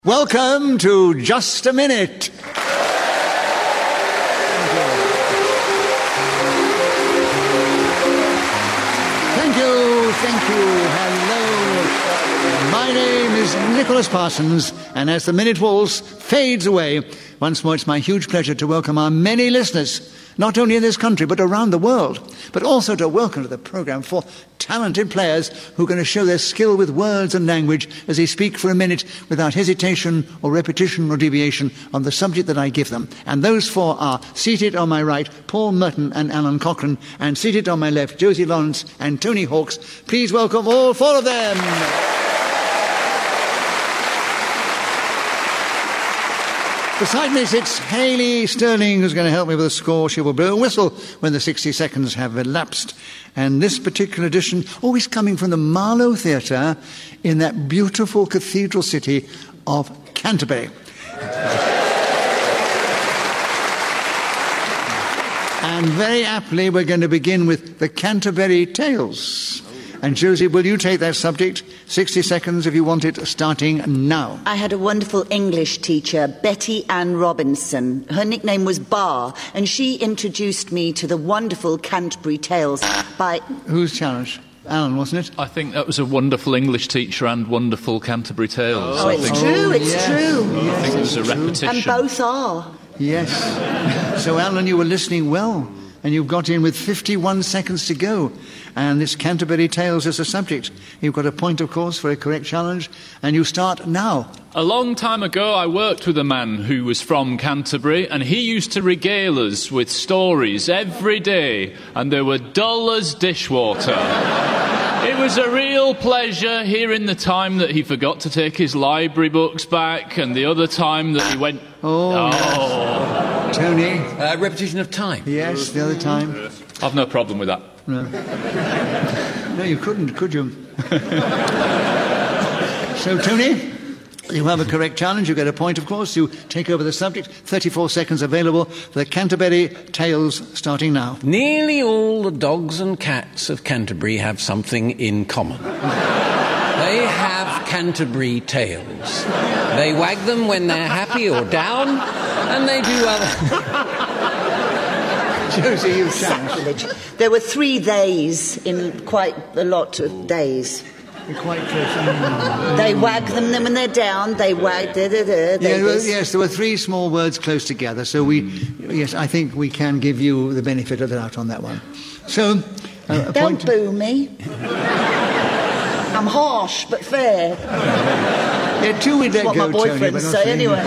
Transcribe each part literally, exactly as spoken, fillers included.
Welcome to Just a Minute. Thank you, thank you, hello. My name is Nicholas Parsons, and as the Minute Waltz fades away, once more it's my huge pleasure to welcome our many listeners, not only in this country but around the world, but also to welcome to the programme four talented players who are going to show their skill with words and language as they speak for a minute without hesitation or repetition or deviation on the subject that I give them. And those four are seated on my right, Paul Merton and Alan Cochrane, and seated on my left, Josie Lawrence and Tony Hawkes. Please welcome all four of them. Beside me sits Hayley Sterling, who's going to help me with the score. She will blow a whistle when the sixty seconds have elapsed. And this particular edition, always coming from the Marlow Theatre in that beautiful cathedral city of Canterbury. And very aptly, we're going to begin with the Canterbury Tales. And Josie, will you take that subject? sixty seconds if you want it, starting now. I had a wonderful English teacher, Betty Ann Robinson. Her nickname was Bar, and she introduced me to the wonderful Canterbury Tales by... Whose challenge? Alan, wasn't it? I think that was a wonderful English teacher and wonderful Canterbury Tales. Oh, it's true, it's yes. true. Yes, I think it was a true. repetition. And both are. Yes. So, Alan, you were listening well, and you've got in with fifty-one seconds to go. And this Canterbury Tales is the subject. You've got a point, of course, for a correct challenge, and you start now. A long time ago, I worked with a man who was from Canterbury, and he used to regale us with stories every day, and they were dull as dishwater. It was a real pleasure hearing the time that he forgot to take his library books back, and the other time that he went... Oh, oh. Yes. Tony? Uh, repetition of time. Yes, the other time. I've no problem with that. No. No, you couldn't, could you? So, Tony, you have a correct challenge. You get a point, of course. You take over the subject. thirty-four seconds available. The Canterbury Tales starting now. Nearly all the dogs and cats of Canterbury have something in common. They have Canterbury tails. They wag them when they're happy or down, and they do other... Josie, you challenge. Sacrilege. There were three theys in quite a lot of days. You're quite close. They wag them when they're down, they wag... Da, da, da, Yeah, they well, this. yes, there were three small words close together, so we, yes, I think we can give you the benefit of the doubt on that one. So, uh, a Don't point... boo me. I'm harsh, but fair. Yeah, two we let That's go, what my Tony, boyfriends but not say three. anyway.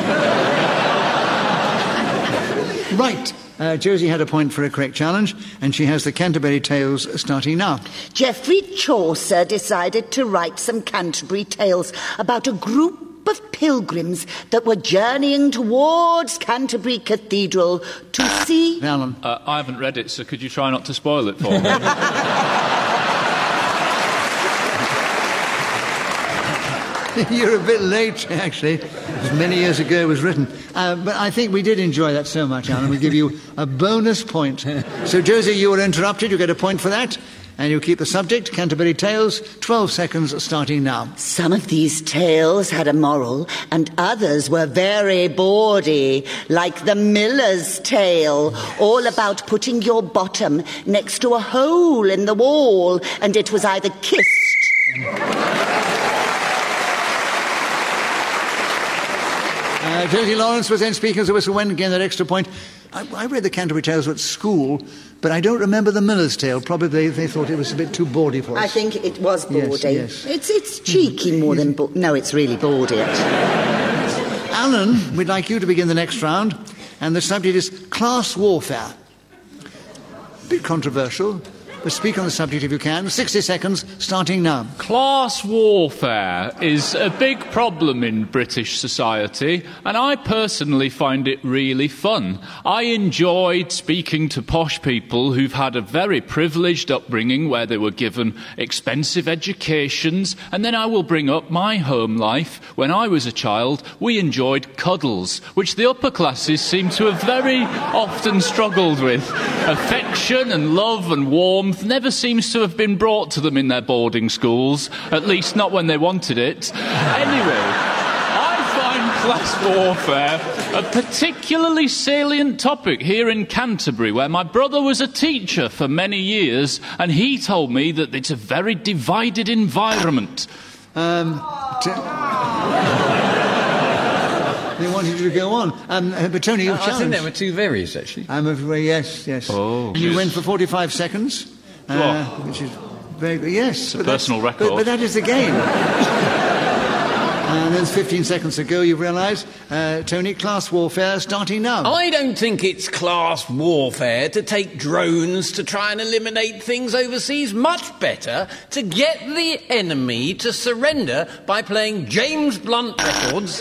Right. Uh, Josie had a point for a correct challenge, and she has the Canterbury Tales starting now. Geoffrey Chaucer decided to write some Canterbury Tales about a group of pilgrims that were journeying towards Canterbury Cathedral to see... Alan. Uh, I haven't read it, so could you try not to spoil it for me? You're a bit late, actually. It was many years ago it was written. Uh, but I think we did enjoy that so much, Alan. We give you a bonus point. So, Josie, you were interrupted. You get a point for that. And you keep the subject, Canterbury Tales, twelve seconds starting now. Some of these tales had a moral, and others were very bawdy, like the Miller's Tale, all about putting your bottom next to a hole in the wall, and it was either kissed... Uh, Josie Lawrence was then speaking as a whistle went, again that extra point. I, I read the Canterbury Tales at school, but I don't remember the Miller's Tale. Probably they, they thought it was a bit too bawdy for us. I think it was bawdy. Yes, yes. It's, it's cheeky more than... Ba- no, it's really bawdy. Alan, we'd like you to begin the next round, and the subject is class warfare. A bit controversial, but speak on the subject if you can. sixty seconds, starting now. Class warfare is a big problem in British society, and I personally find it really fun. I enjoyed speaking to posh people who've had a very privileged upbringing where they were given expensive educations, and then I will bring up my home life. When I was a child, we enjoyed cuddles, which the upper classes seem to have very often struggled with. Affection and love and warmth never seems to have been brought to them in their boarding schools, at least not when they wanted it. Anyway, I find class warfare, a particularly salient topic here in Canterbury, where my brother was a teacher for many years, and he told me that it's a very divided environment. Um, t- they wanted you to go on. Um, uh, but Tony, your I challenge. think there were two varies, actually. I'm afraid, yes, yes. Oh. And you went for forty-five seconds, uh, which is very good. Yes. It's a personal record. But, but that is the game. And there's fifteen seconds to go, you realise. Uh, Tony, class warfare starting now. I don't think it's class warfare to take drones to try and eliminate things overseas. Much better to get the enemy to surrender by playing James Blunt records.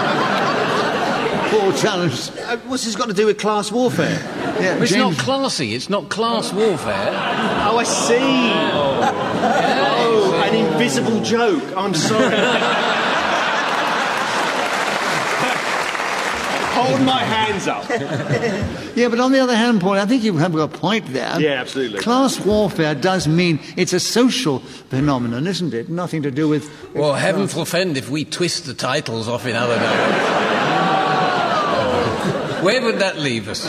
Poor challenge. Uh, what's this got to do with class warfare? Yeah, It's James- not classy, it's not class warfare. Oh, I see. Oh, an invisible joke. I'm sorry. Hold my hands up. Yeah, but on the other hand, Paul, I think you have got a point there. Yeah, absolutely. Class warfare does mean it's a social phenomenon, isn't it? Nothing to do with... Well, heaven forfend if we twist the titles off in other directions. Where would that leave us?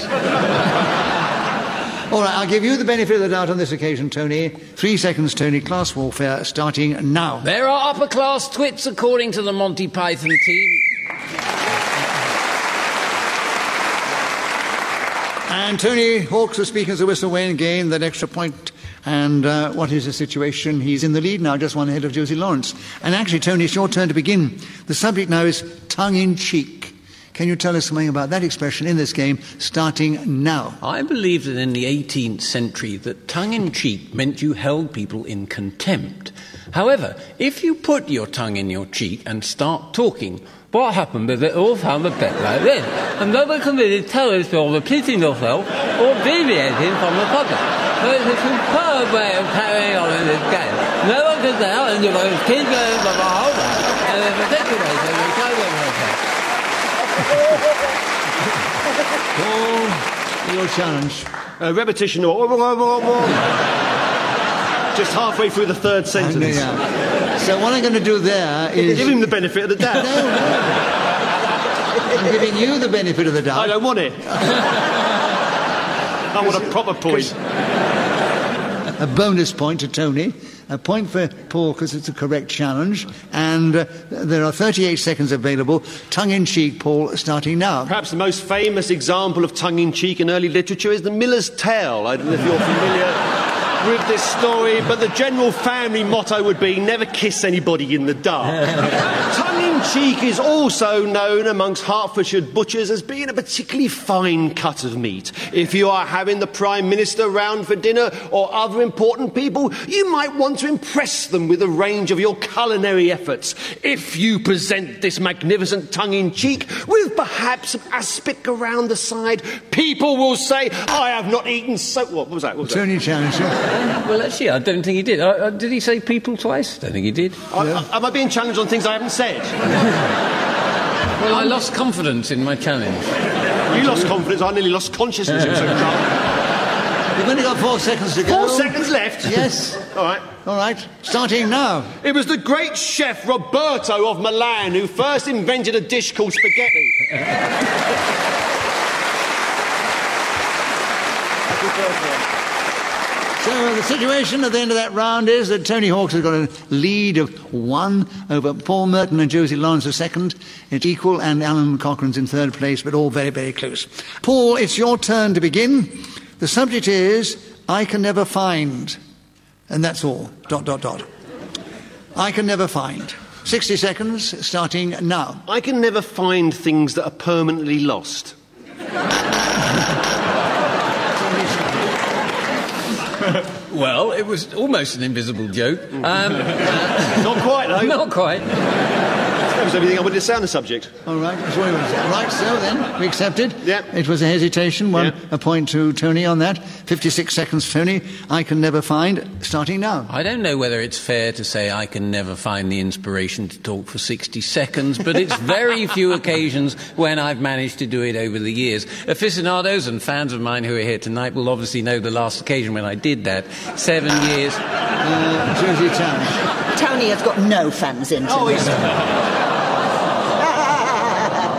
All right, I'll give you the benefit of the doubt on this occasion, Tony. Three seconds, Tony. Class warfare starting now. There are upper-class twits, according to the Monty Python team. And Tony Hawks, the speaker, as the whistle Wayne gained that extra point. And uh, what is the situation? He's in the lead now, just one ahead of Josie Lawrence. And actually, Tony, it's your turn to begin. The subject now is tongue-in-cheek. Can you tell us something about that expression in this game, starting now? I believe that in the eighteenth century that tongue-in-cheek meant you held people in contempt. However, if you put your tongue in your cheek and start talking, what happened is it all sounded a bit like this. And nobody can really tell if you're repeating yourself or deviating from the subject. So it's a superb way of carrying on in this game. No one can tell, and you must keep going for the whole time. And in particular, so you can't go okay. Paul, your challenge. Uh, repetition or... Just halfway through the third sentence. And, uh, so what I'm going to do there is... Give him the benefit of the doubt. No, no. I'm giving you the benefit of the doubt. I don't want it. I want a proper point. A bonus point to Tony, a point for Paul because it's a correct challenge, and uh, there are thirty-eight seconds available. Tongue-in-cheek, Paul, starting now. Perhaps the most famous example of tongue-in-cheek in early literature is The Miller's Tale. I don't know if you're familiar with this story, but the general family motto would be never kiss anybody in the dark. Tongue-in-cheek is also known amongst Hertfordshire butchers as being a particularly fine cut of meat. If you are having the Prime Minister round for dinner or other important people, you might want to impress them with a range of your culinary efforts. If you present this magnificent tongue-in-cheek with perhaps some aspic around the side, people will say, I have not eaten so... What was that? What was that? Tony challenge. Well, actually, I don't think he did. Uh, uh, did he say people twice? I don't think he did. I, I, am I being challenged on things I haven't said? Well, I lost confidence in my challenge. You lost confidence, I nearly lost consciousness. It was so drunk. You've only got four seconds to go. Four seconds left? Yes. All right. All right. Starting now. It was the great chef Roberto of Milan who first invented a dish called spaghetti. So the situation at the end of that round is that Tony Hawks has got a lead of one over Paul Merton and Josie Lawrence of second. It's equal, and Alan Cochrane's in third place, but all very, very close. Paul, it's your turn to begin. The subject is, I can never find. And that's all. Dot, dot, dot. I can never find. sixty seconds, starting now. I can never find things that are permanently lost. Well, it was almost an invisible joke. Um, Not quite, though. Not quite. That was everything I wanted to say on the subject. All right, that's what you want to say. Right, so then, we accepted. Yeah. It was a hesitation, one Yeah. a point to Tony on that. fifty-six seconds, Tony. I can never find, starting now. I don't know whether it's fair to say I can never find the inspiration to talk for sixty seconds, but it's very few occasions when I've managed to do it over the years. Aficionados and fans of mine who are here tonight will obviously know the last occasion when I did that. Seven years. Uh, Josie Challenge. Tony has got no fans in tonight. Oh, he's...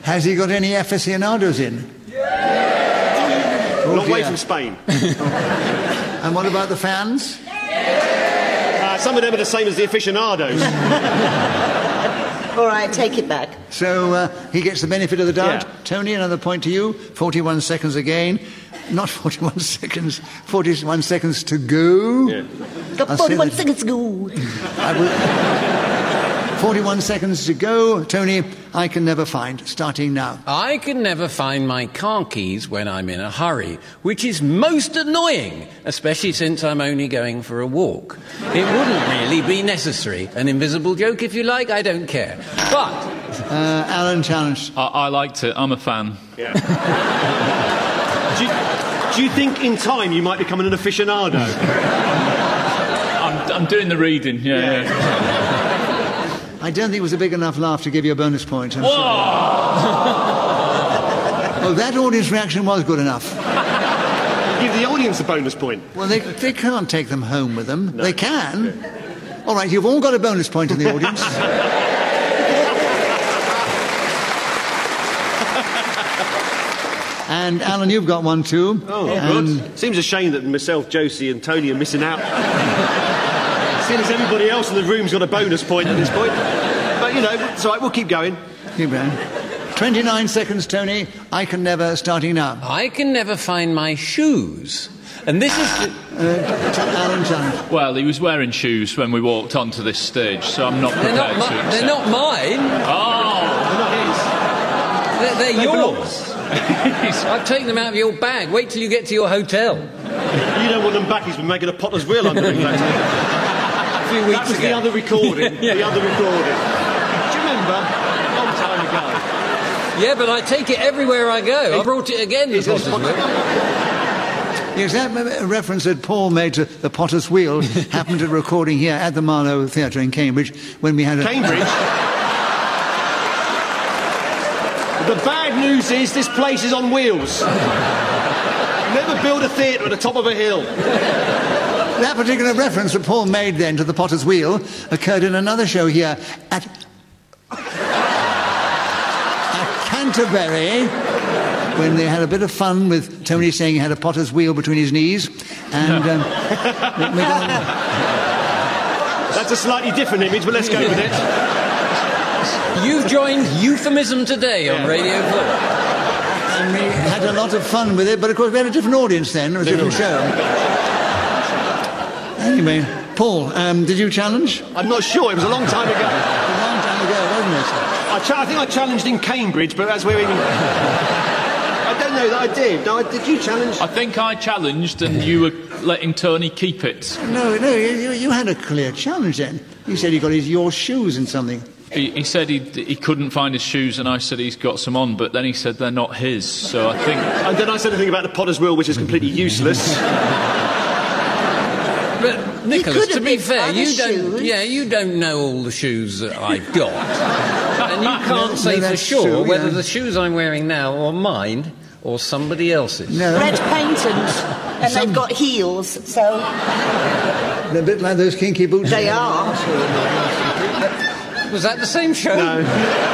Has he got any aficionados in? Yeah! Oh, Not away dear. from Spain. And what about the fans? Uh, some of them are the same as the aficionados. All right, take it back. So uh, he gets the benefit of the doubt. Yeah. Tony, another point to you. forty-one seconds again. Not forty-one seconds. forty-one seconds to go. Yeah. Got I'll say forty-one that- seconds to go. I will... forty-one seconds to go. Tony, I can never find. Starting now. I can never find my car keys when I'm in a hurry, which is most annoying, especially since I'm only going for a walk. It wouldn't really be necessary. An invisible joke, if you like, I don't care. But Uh, Alan challenged. I, I liked it. I'm a fan. Yeah. do, you, do you think in time you might become an aficionado? I'm, I'm doing the reading. Yeah. Yeah. yeah. I don't think it was a big enough laugh to give you a bonus point. I'm Whoa! sorry. Well, that audience reaction was good enough. Give the audience a bonus point. Well, they, they can't take them home with them. They can. All right, you've all got a bonus point in the audience. And Alan, you've got one too. Oh, and good. Seems a shame that myself, Josie and Tony are missing out. Seeing as everybody else in the room's got a bonus point at this point. But, you know, it's all right, we'll keep going. keep going. twenty-nine seconds, Tony. I can never, starting now. I can never find my shoes. And this is... The, Uh, to Alan challenge. Well, he was wearing shoes when we walked onto this stage, so I'm not they're, prepared not to mi- accept. they're not mine. Oh! They're, they're They belong. yours. I've taken them out of your bag. Wait till you get to your hotel. You don't want them back, he's been making a potter's wheel under him. A few weeks That was ago. the other recording. The other recording. Do you remember? A long time ago. Yeah, but I take it everywhere I go. I brought it again. The Is this Potter's Wheel. Yes, that uh, reference that Paul made to the Potter's Wheel happened at a recording here at the Marlowe Theatre in Cambridge when we had a... Cambridge. The bad news is this place is on wheels. Never build a theatre at the top of a hill. That particular reference that Paul made then to the Potter's Wheel occurred in another show here at, at Canterbury when they had a bit of fun with Tony saying he had a Potter's Wheel between his knees. And um, we- we got- That's a slightly different image, but let's go with it. You've joined Euphemism Today on Radio four. and we had a lot of fun with it, but of course we had a different audience then, a different show. Anyway, Paul, um, did you challenge? I'm not sure, it was a long time ago. A long time ago, wasn't it? I, cha- I think I challenged in Cambridge, but as we're in... I don't know that I did. No, I- did you challenge? I think I challenged and you were letting Tony keep it. No, no, you, you had a clear challenge then. You said he got his, your shoes and something. He, he said he, he couldn't find his shoes and I said he's got some on, but then he said they're not his, so I think... And then I said anything about the Potter's Wheel, which is completely useless. But Nicholas, could to have be been fair, other you don't. shoes. Yeah, you don't know all the shoes that I've got, and you can't No, say no, for that's sure true, whether yeah. the shoes I'm wearing now are mine or somebody else's. No, Red painted, and they've got heels, so they're a bit like those kinky boots. they are. Was that the same show? No.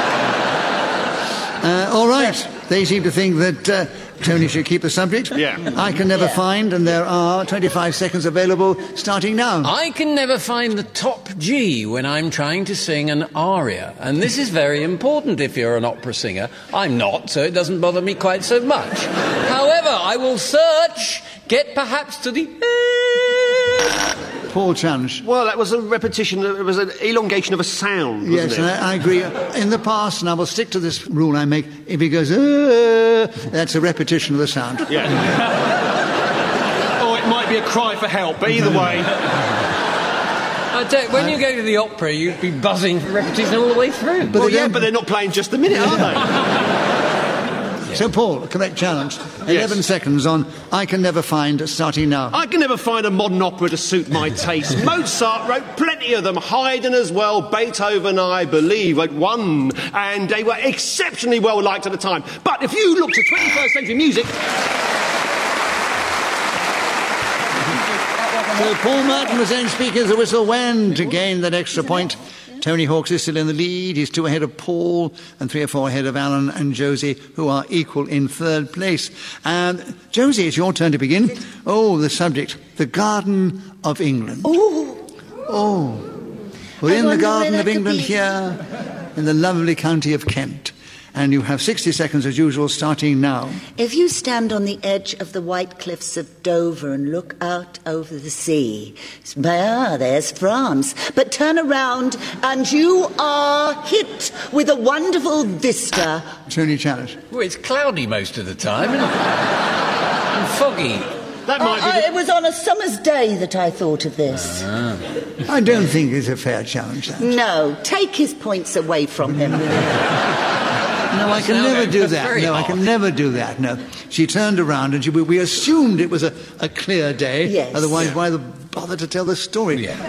Uh, all right. They seem to think that uh, Tony should keep the subject. Yeah. I can never Yeah. find, and there are twenty-five seconds available, starting now. I can never find the top G when I'm trying to sing an aria, and this is very important if you're an opera singer. I'm not, so it doesn't bother me quite so much. However, I will search, get perhaps to the... Paul challenge. Well, that was a repetition, it was an elongation of a sound, wasn't Yes, it? and I, I agree. In the past, and I will stick to this rule I make, if he goes, uh, that's a repetition of the sound. Yeah. Or it might be a cry for help, but either way... I tell you, when you go to the opera, you'd be buzzing for repetition all the way through. But Well, they yeah, don't- but they're not playing just a minute, are they? So, Paul, correct challenge. eleven seconds on I can never find, starting now. I can never find a modern opera to suit my taste. Mozart wrote plenty of them, Haydn as well, Beethoven, I believe, wrote one, and they were exceptionally well liked at the time. But if you look to twenty-first century music... So Paul Merton was then speaking as a whistle when to gain that extra point. Tony Hawks is still in the lead. He's two ahead of Paul and three or four ahead of Alan and Josie, who are equal in third place. And Josie, it's your turn to begin. Oh, the subject, the Garden of England. Oh. Oh. We're I in the wonder Garden where of that could England be. here in the lovely county of Kent. And you have sixty seconds as usual, starting now. If you stand on the edge of the white cliffs of Dover and look out over the sea, ah, there's France. But turn around and you are hit with a wonderful vista. Tony Challenge. Well, it's cloudy most of the time and, and foggy. That might I- be. I- it was on a summer's day that I thought of this. I don't think it's a fair challenge, that. No, take his points away from him. No, I can No, never no, do that's that. very No, I hard. can never do that. No. She turned around and she, we, we assumed it was a, a clear day. Yes. Otherwise, why the bother to tell the story? Yeah.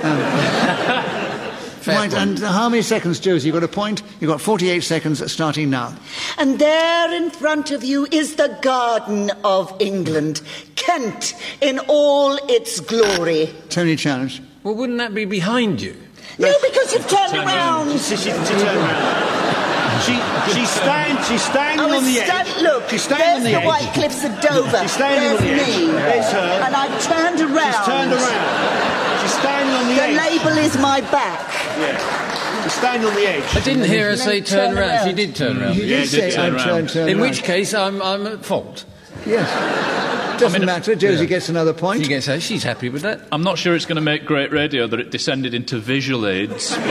Um, Fair right, point. and how many seconds, Josie? You got a point? You've got forty-eight seconds starting now. And there in front of you is the Garden of England, Kent in all its glory. Tony Challenge. Well, wouldn't that be behind you? No, because you've turned around. She, she, she turned around. She, she's, stand, she's standing I on was the stand- edge. Look, She's standing on there's the the, edge. white cliffs of Dover. She's standing on there's the edge. me. There's her. And I've turned around. She's turned around. She's standing on the, The edge. label is my back. Yeah. She's standing on the edge. I didn't hear her And say then turn turn around. around. She did turn around. You Yeah, did it did say turn I'd turn, around. turn In around. which case, I'm, I'm at fault. Yes. Doesn't I mean, matter. Josie yeah. gets another point. She gets her. She's happy with that. I'm not sure it's going to make great radio that it descended into visual aids. But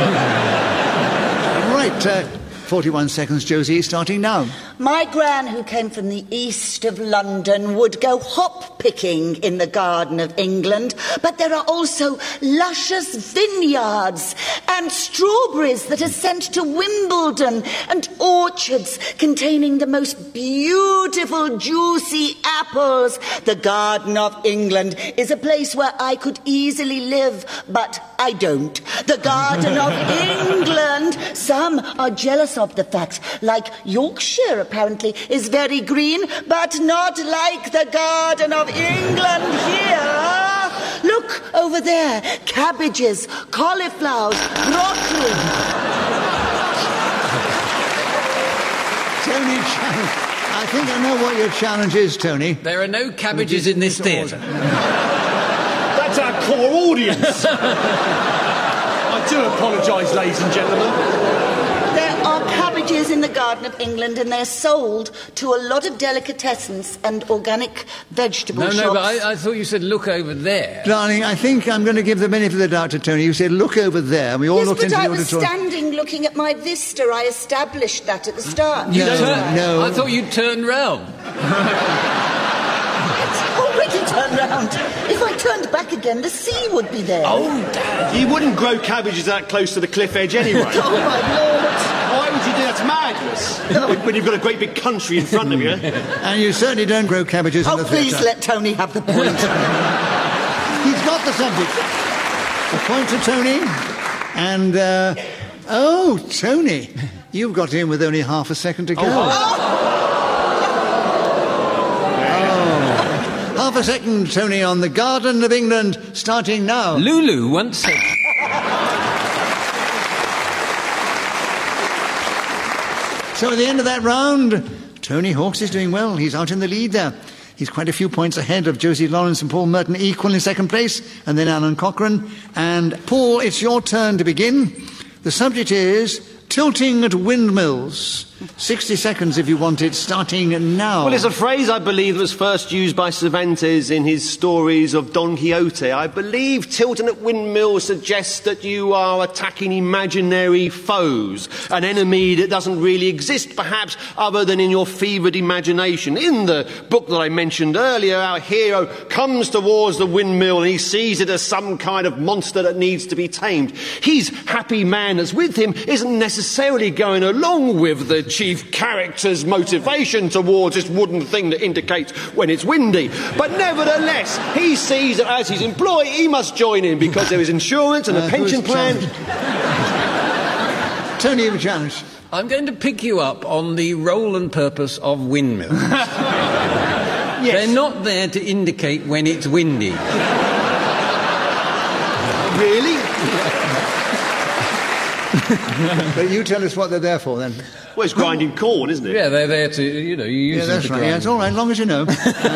Right. Uh, forty-one seconds, Josie, starting now. My gran, who came from the east of London, would go hop picking in the Garden of England, but there are also luscious vineyards and strawberries that are sent to Wimbledon and orchards containing the most beautiful juicy apples. The Garden of England is a place where I could easily live, but I don't. The Garden of England, some are jealous of the fact, like Yorkshire apparently is very green, but not like the Garden of England here. Look over there, cabbages, cauliflowers, broccoli. Tony Challenge. I think I know what your challenge is, Tony. There are no cabbages in this theatre. That's our core audience. I do apologise, ladies and gentlemen. There are cabbages in the Garden of England, and they're sold to a lot of delicatessens and organic vegetable No, shops. no, but I, I thought you said look over there. Darling, I think I'm going to give the benefit of the doubt to Tony. You said, look over there. We all Yes, looked but into I the was auditorium. standing looking at my vista. I established that at the start. No, Turn- no. I thought you'd turn round. Already turned round. If I turned back again, the sea would be there. Oh, Dad. You wouldn't grow cabbages that close to the cliff edge anyway. Oh, my Lord. Why would you do that? That's madness. When you've got a great big country in front of you. And you certainly don't grow cabbages in Oh, the please theatre. let Tony have the point. He's got the subject. A point to Tony. And, uh, oh, Tony, you've got in with only half a second to go. Oh. Half a second, Tony, on the Garden of England, starting now. Lulu once said... So at the end of that round, Tony Hawks is doing well. He's out in the lead there. He's quite a few points ahead of Josie Lawrence and Paul Merton, equal in second place, and then Alan Cochrane. And Paul, it's your turn to begin. The subject is tilting at windmills. sixty seconds if you want it, starting now. Well, it's a phrase I believe that was first used by Cervantes in his stories of Don Quixote. I believe tilting at windmills suggests that you are attacking imaginary foes, an enemy that doesn't really exist, perhaps, other than in your fevered imagination. In the book that I mentioned earlier, our hero comes towards the windmill and he sees it as some kind of monster that needs to be tamed. His happy man that's with him isn't necessarily going along with the chief character's motivation towards this wooden thing that indicates when it's windy. But nevertheless, he sees that as his employee, he must join in because there is insurance and a Uh, pension who's plan. challenged? Tony, you have a challenge. I'm going to pick you up on the role and purpose of windmills. Yes. They're not there to indicate when it's windy. Really? But you tell us what they're there for, then. Well, it's grinding corn, isn't it? Yeah, they're there to, you know, you use Yeah, them that's to right. grind. Yeah, it's all right, as long as you know.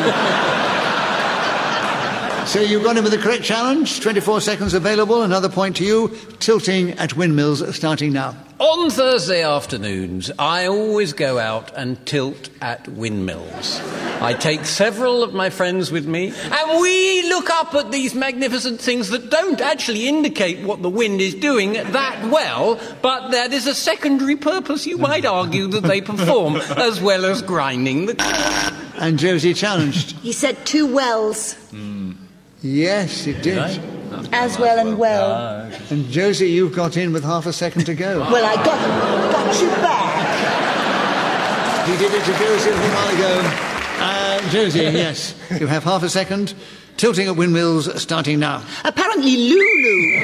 So you've got in with the correct challenge. twenty-four seconds available. Another point to you. Tilting at windmills starting now. On Thursday afternoons, I always go out and tilt at windmills. I take several of my friends with me, and we look up at these magnificent things that don't actually indicate what the wind is doing that well, but that is a secondary purpose, you might argue, that they perform, as well as grinding the... And Josie challenged. He said two wells. Yes, it did. As well and well. And Josie, you've got in with half a second to go. Well, I got, got you back. He did it to Josie a little while ago. Uh, Josie, yes. You have half a second. Tilting at windmills starting now. Apparently Lulu.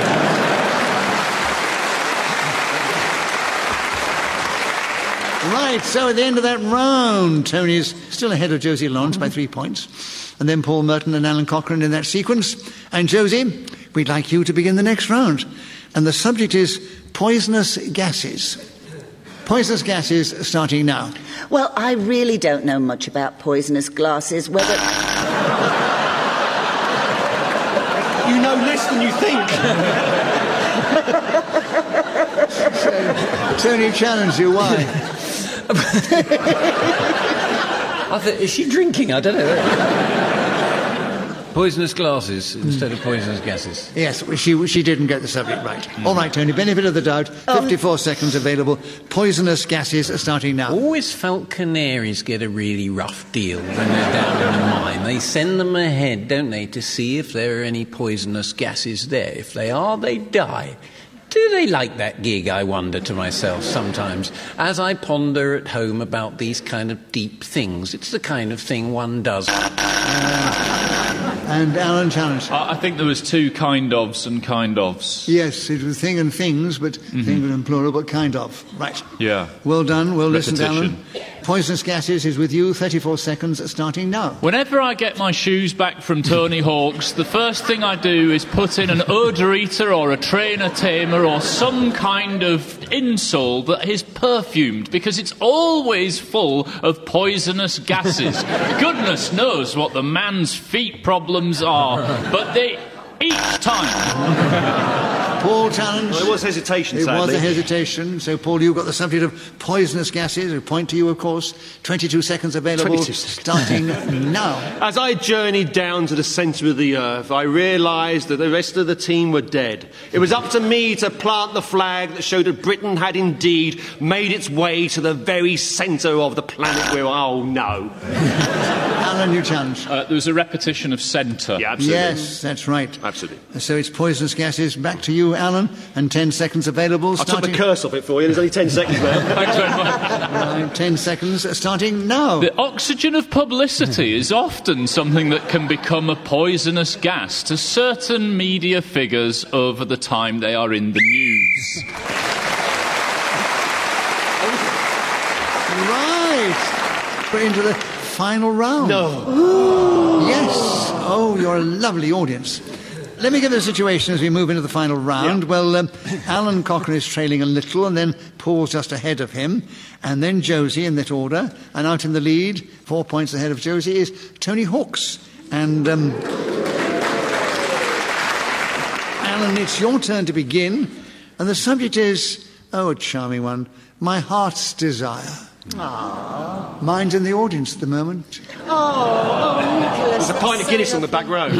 Right, so at the end of that round, Tony's still ahead of Josie Lawrence by three points. And then Paul Merton and Alan Cochrane in that sequence. And Josie, we'd like you to begin the next round. And the subject is poisonous gases. Poisonous gases starting now. Well, I really don't know much about poisonous gases, whether... You know less than you think. So, Tony challenged you. Why? I thought, is she drinking? I don't know. Poisonous glasses instead of poisonous gases. Yes, she she didn't get the subject right. Mm. All right, Tony, benefit of the doubt. fifty-four um, seconds available. Poisonous gases are starting now. Always felt canaries get a really rough deal when they're down in a mine. They send them ahead, don't they, to see if there are any poisonous gases there. If they are, they die. Do they like that gig, I wonder to myself sometimes, as I ponder at home about these kind of deep things? It's the kind of thing one does. And Alan challenged. I I think there was two kind ofs and kind ofs. Yes, it was thing and things, but mm-hmm. thing and plural, but kind of. Right. Yeah. Well done. Well Repetition. listened, Alan. Poisonous gases is with you. thirty-four seconds starting now. Whenever I get my shoes back from Tony Hawk's, the first thing I do is put in an odorator or a trainer tamer or some kind of insole that is perfumed, because it's always full of poisonous gases. Goodness knows what the man's feet problems are, but they... each time... Paul challenged. Well, there was hesitation, It sadly. was a hesitation. So, Paul, you've got the subject of poisonous gases. A point to you, of course. twenty-two seconds available. twenty-two seconds. Starting now. As I journeyed down to the centre of the earth, I realised that the rest of the team were dead. It was up to me to plant the flag that showed that Britain had indeed made its way to the very centre of the planet where, oh no. Alan, you challenge. Uh, there was a repetition of centre. Yeah, absolutely. Yes, that's right. Absolutely. So it's poisonous gases. Back to you, Alan, and ten seconds available. I Starting... took the curse off it for you. There's only ten seconds left. Thanks very much. Right, ten seconds starting now. The oxygen of publicity is often something that can become a poisonous gas to certain media figures over the time they are in the news. Right. We're into the final round. No. Yes. Oh, you're a lovely audience. Let me give you the situation as we move into the final round. Yeah. Well, um, Alan Cochrane is trailing a little, and then Paul's just ahead of him, and then Josie in that order. And out in the lead, four points ahead of Josie, is Tony Hawks. And, um, Alan, it's your turn to begin. And the subject is, oh, a charming one, my heart's desire. Aww. Mine's in the audience at the moment. Oh, Nicholas. There's a pint of Guinness on the back row.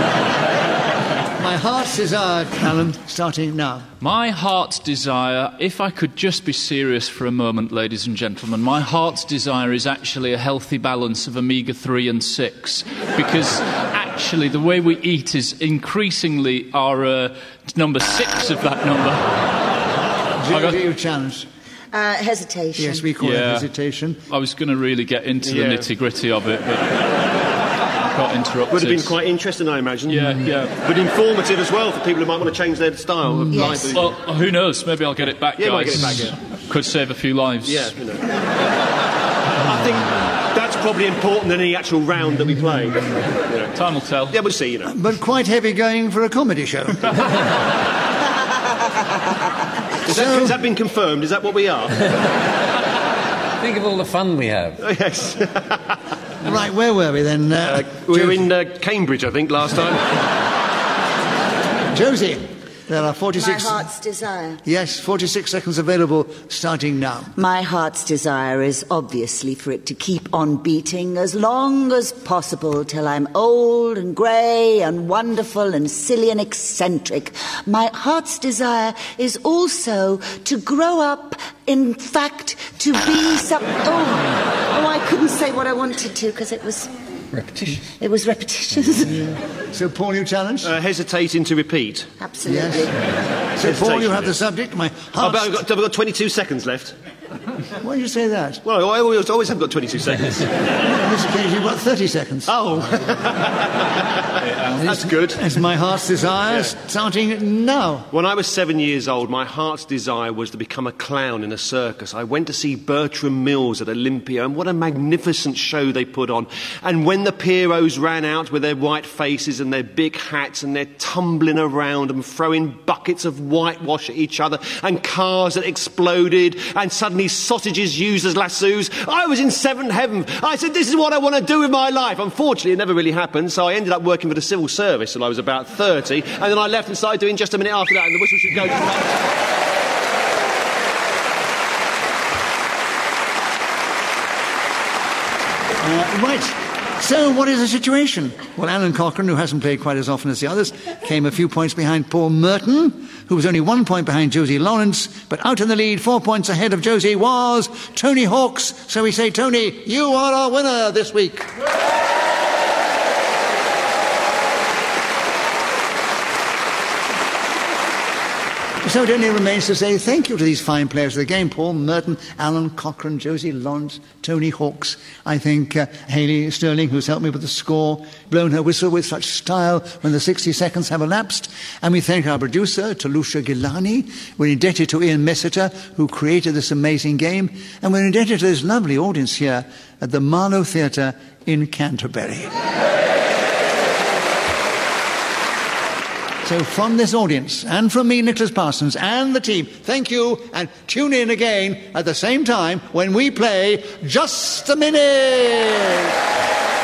My heart's desire, Alan, starting now. My heart's desire, if I could just be serious for a moment, ladies and gentlemen, my heart's desire is actually a healthy balance of omega three and six, because actually the way we eat is increasingly our uh, number six of that number. Josie, you challenged. Uh, hesitation. Yes, we call Yeah. it hesitation. I was going to really get into the Yeah. nitty-gritty of it, but got interrupted. Would have been quite interesting, I imagine. Yeah, yeah. But informative as well for people who might want to change their style of Yes. life. Well, who knows? Maybe I'll get it back, Yeah, you might guys. get it back, Could save a few lives. Yeah, you know. I think that's probably important than any actual round that we play. But, you know. Time will tell. Yeah, we'll see, you know. But quite heavy going for a comedy show. Is that, has that been confirmed? Is that what we are? Think of all the fun we have. Oh, yes. Right, where were we then? Uh, Uh, we were in uh, Cambridge, I think, last time. Josie, there are forty-six... My heart's desire. Yes, forty-six seconds available, starting now. My heart's desire is obviously for it to keep on beating as long as possible till I'm old and grey and wonderful and silly and eccentric. My heart's desire is also to grow up, in fact, to be some... Oh, oh I couldn't say what I wanted to because it was... Repetition. It was repetitious. So, Paul, you challenge? Uh, hesitating to repeat. Absolutely. Yes. So, Paul, you have the subject. My Oh, heart... but I've got, I've got twenty-two seconds left. Why did you say that? Well, I always, always have got twenty-two seconds. On this occasion, you've got thirty seconds. Oh. That's good. It's my heart's desire, starting now. When I was seven years old, my heart's desire was to become a clown in a circus. I went to see Bertram Mills at Olympia, and what a magnificent show they put on. And when the Pierrots ran out with their white faces and their big hats, and they're tumbling around and throwing buckets of whitewash at each other, and cars that exploded, and suddenly sausages used as lassos, I was in seventh heaven. I said, this is what I want to do with my life. Unfortunately, it never really happened, so I ended up working for the civil service till I was about thirty, and then I left and started doing Just a Minute after that, and the whistle should go. Uh, right. So, what is the situation? Well, Alan Cochrane, who hasn't played quite as often as the others, came a few points behind Paul Merton, who was only one point behind Josie Lawrence, but out in the lead, four points ahead of Josie, was Tony Hawks. So we say, Tony, you are our winner this week. So it only remains to say thank you to these fine players of the game, Paul Merton, Alan Cochrane, Josie Lawrence, Tony Hawks. I think uh, Hayley Sterling, who's helped me with the score, blown her whistle with such style when the sixty seconds have elapsed. And we thank our producer, Talusha Gilani. We're indebted to Ian Messiter, who created this amazing game. And we're indebted to this lovely audience here at the Marlow Theatre in Canterbury. So from this audience, and from me, Nicholas Parsons, and the team, thank you, and tune in again at the same time when we play Just a Minute!